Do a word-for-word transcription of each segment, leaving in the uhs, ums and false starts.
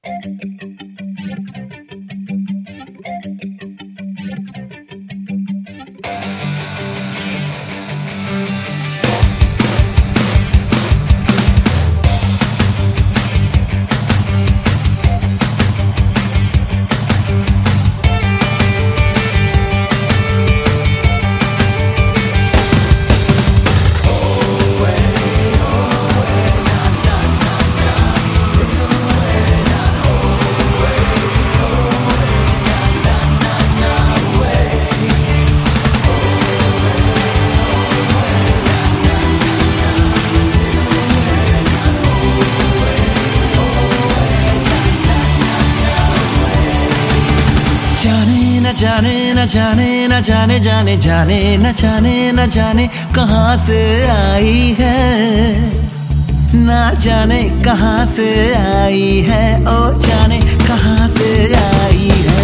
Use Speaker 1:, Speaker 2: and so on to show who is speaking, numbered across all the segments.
Speaker 1: न जाने न जाने न जाने जाने जाने न जाने न जाने कहाँ से आई है, ना जाने कहाँ से आई है, ओ जाने कहाँ से आई है।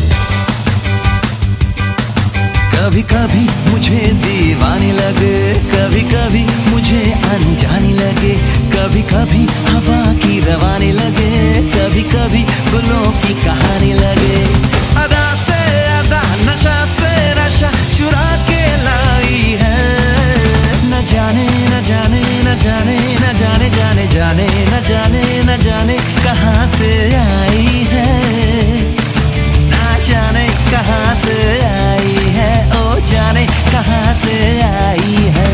Speaker 1: कभी कभी मुझे दीवानी लगे, कभी कभी मुझे अनजानी लगे, कभी कभी हवा की रवानी लगे, कभी कभी गुलों की कहानी लगे। अदा से अदा, नशा से नशा चुरा के लाई है। न जाने न जाने न जाने न जाने जाने जाने न जाने न जाने कहाँ से आई है, ना जाने कहाँ से आई है, ओ जाने कहाँ से आई है।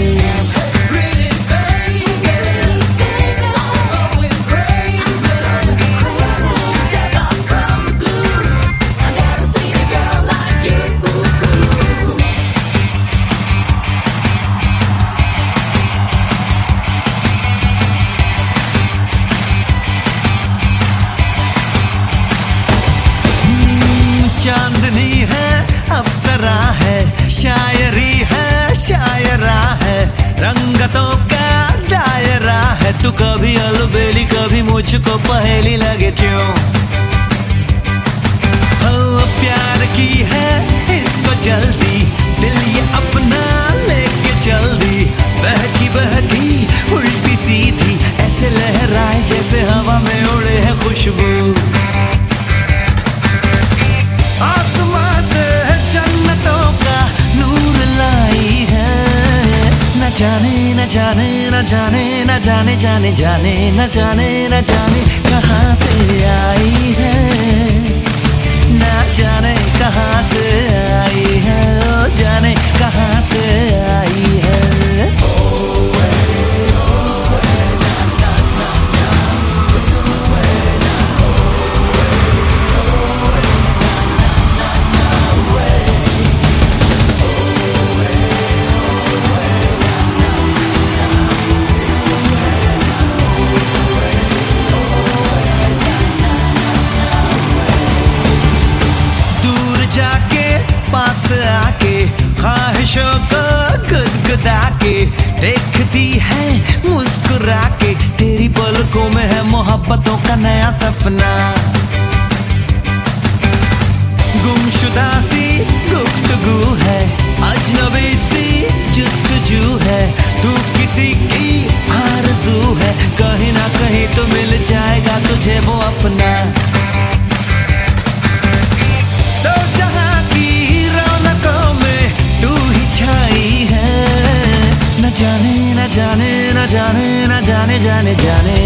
Speaker 1: चांदनी है, अप्सरा है, शायरी है, शायरा है, रंगतों का दायरा है। तू कभी अलबेली कभी मुझको पहेली लगे क्यों? ओ प्यार की है इसको जल्दी, दिल ये अपना लेके चल दी। बहकी बहकी उल्टी सीधी ऐसे लहराए जैसे हवा में उड़े है खुशबू। न जाने न जाने न जाने न जाने जाने जाने न जाने न जाने कहाँ से आई है, न जाने कहाँ से आई है, ओ जाने कहाँ से आई है। जाके पास आके ख्वाहिशों को गुदगुदा के देखती है मुस्कुरा के, तेरी पलकों में है मोहब्बतों का नया सपना। गुमशुदा सी गुफ्तगू है, अजनबी सी जुस्तजू है, तू किसी की आरज़ू है, कहीं ना कहीं तो मिल जाएगा तुझे वो अपना। तो जहाँ की रौनकों में तू ही छाई है, न जाने न जाने न जाने न जाने जाने जाने